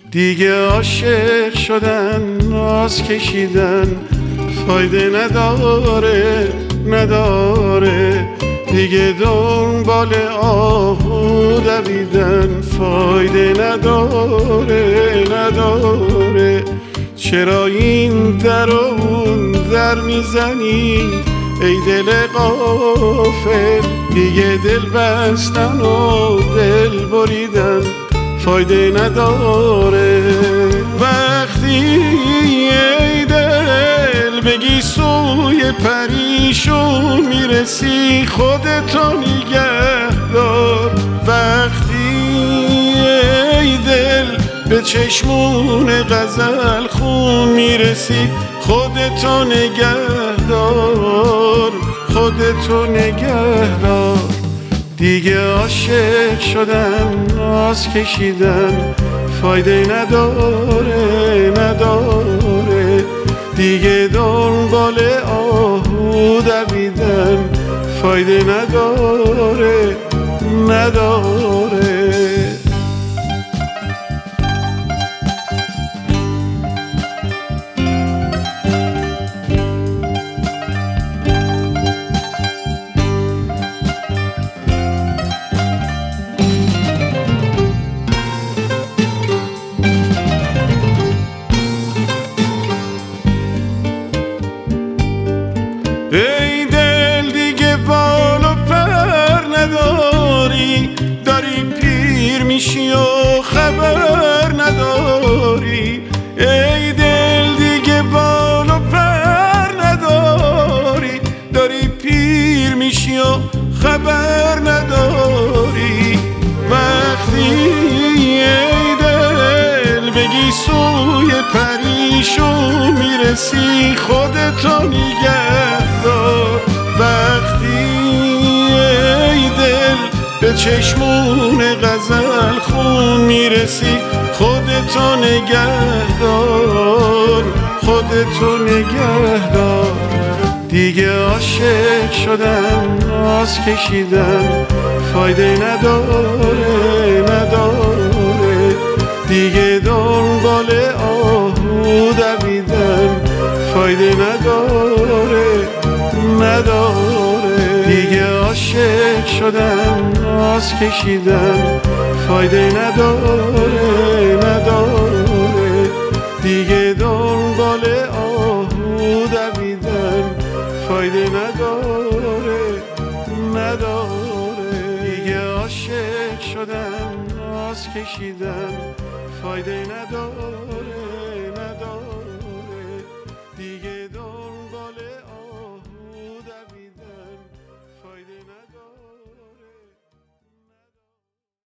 دیگه عاشق شدن ناز کشیدن فایده نداره دیگه دنبال آهو دویدن فایده نداره چرا این در و اون در میزنی ای دل غافل دیگه دل بستن و دل بریدن فایده نداره وقتی ای دل بگی سوی پریشون میرسی خودتو نگه دار وقتی ای دل به چشمون غزل خون میرسی خودتو نگه دار دیگه عاشق شدن ناز کشیدن فایده نداره دیگه دنبال آهو دویدن فایده نداره ای دل دیگه بال و پر نداری داری پیر میشی و خبر نداری ای دل دیگه بال و پر نداری داری پیر میشی و خبر نداری وقتی ای دل بگی سوی پریشون میرسی خودتو نگه دار وقتی ای دل به چشمون غزل خون میرسی خودتو نگه دار دیگه عاشق شدن ناز کشیدن فایده نداره دیگه دنبال آهو دویدن فایده نداره دیگه عاشق شدن ناز کشیدن فایده نداره دیگه دنبال آهو دویدن فایده نداره دیگه عاشق شدن ناز کشیدن فایده نداره